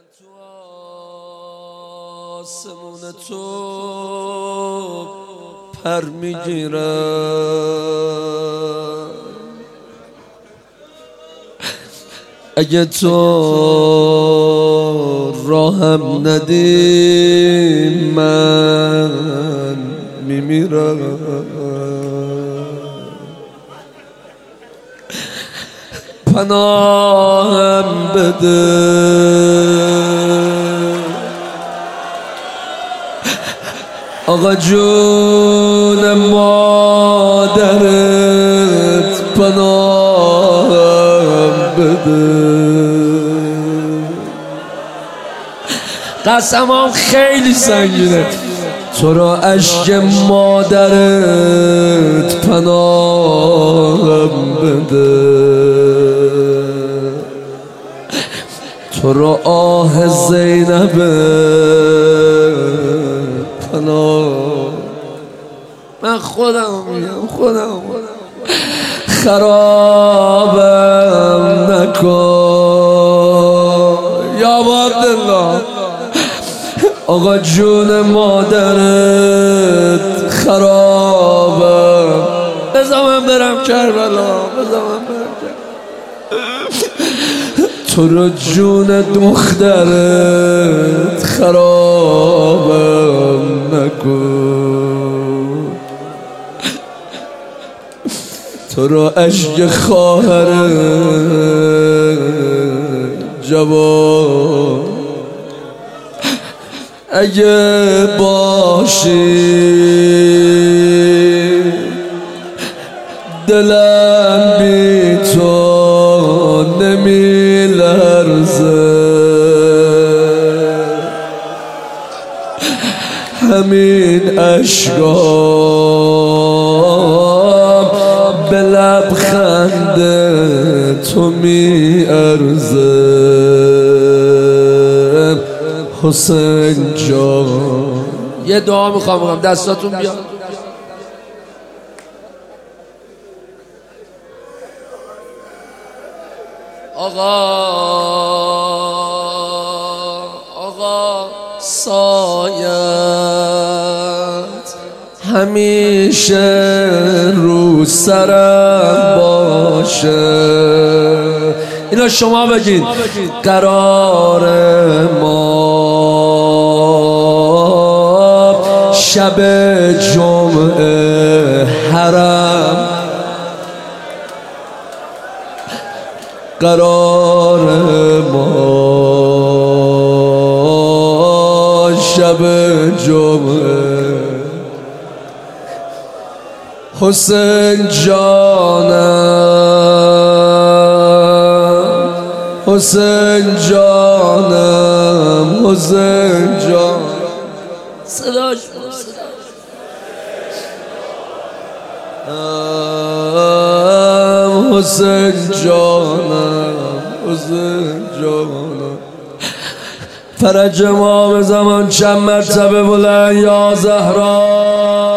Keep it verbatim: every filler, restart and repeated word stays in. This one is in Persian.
تو آسمون تو پر میگیرم، اگه تو راهم ندی من میمیرم. پناهم بده آقا جون مادرت، پناهم بده. قسمم خیلی سنگینه، تو را اشک مادرت پناهم بده، تو را آه زینب پناه. من خودم میگم خودم خرابم نکن یا عبدالله. آقا جون مادرت خرابم، بذار من برم کربلا، بذار من برم کربلا. تو رو جون دخترت خرابم نکن، تو رو اشک خواهرت جوان اگه باشی دلم بی تو نمی لرزه، همین اشکام به لبخند تو می ارزه. حسین جان یه دعا میخوام بگم، دستاتون بیاد. آقا آقا سایت همیشه رو سرم باشه. اینا شما بگید. قرار ما شب جمعه حرم، قرار ما شب جمعه. حسین جانم، حسین جانم، حسین جان صداش حسین جانم، حسین جانم. فرج امام زمان چند مرتبه بلند یا زهرا.